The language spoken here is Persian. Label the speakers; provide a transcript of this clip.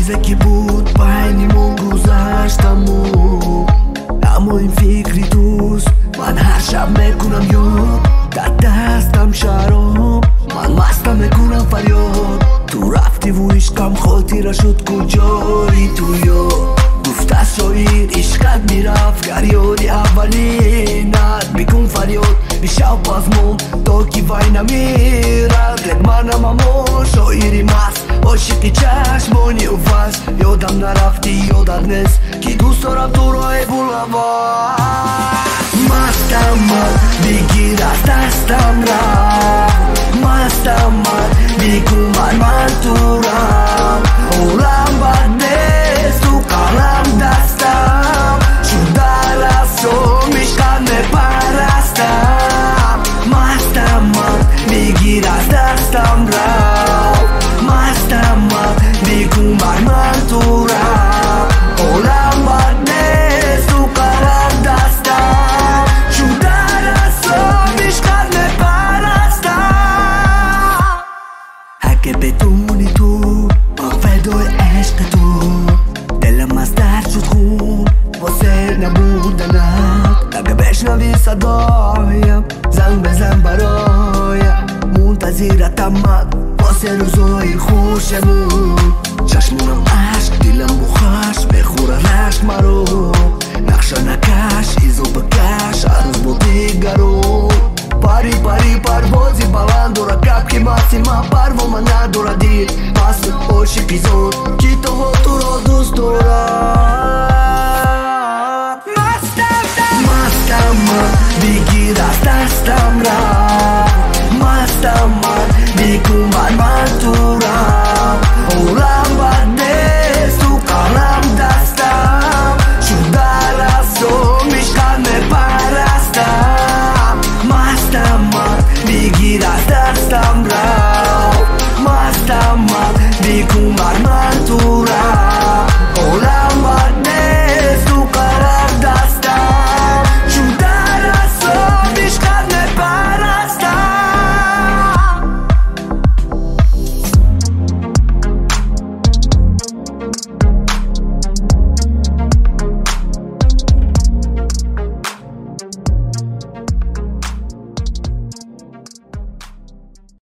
Speaker 1: چیزی که بود بینمون گذشتمون، اما این فکری دوست من هر شب میکنم یاد. در دستم شراب من مستم میکنم فریاد. تو رفتی و عشقم خاطره شد کجایی تو یاد. گفت از شایر عشقت میرفت گریادی اولینت بکن فریاد. بیشتر پزمون تا که وای نمیرد لب منم اما شاعری مست عاشق چشمانی و فز. یادم نرفتی یادت نیست که دوست دارم تو راه بلوار. مستم من بگیر از دستم رفت، مستم من بگو من تو رم. عالم بد نیست تو قلم دستم شده رسوم عشقت میپرستم. مستم من بگیر از دستم رفت، مستم من بگو من تو رم. عالم بد نیست تو قلم دستم شده رسوم عشقت میپرستم. اگه بدونی تو من فدای عشق تو، دلم از درد شد خون واسه نبودنت. اگه بشنوی صدایم زنگ بزن برایم، منتظرتم من واسه روزای خوشمون. چشمونم عشق دلم بخش بخوره رشک مرو. نقشه نکش ایزو بکش عروض با دیگرو. پری پری پروازی بلند داره کپ که مسی من پروا من نداره دید. مست عاشقی زون که تو را دوست دارم. مستم من بگیر از دستم رفت، مستم من بگو من تو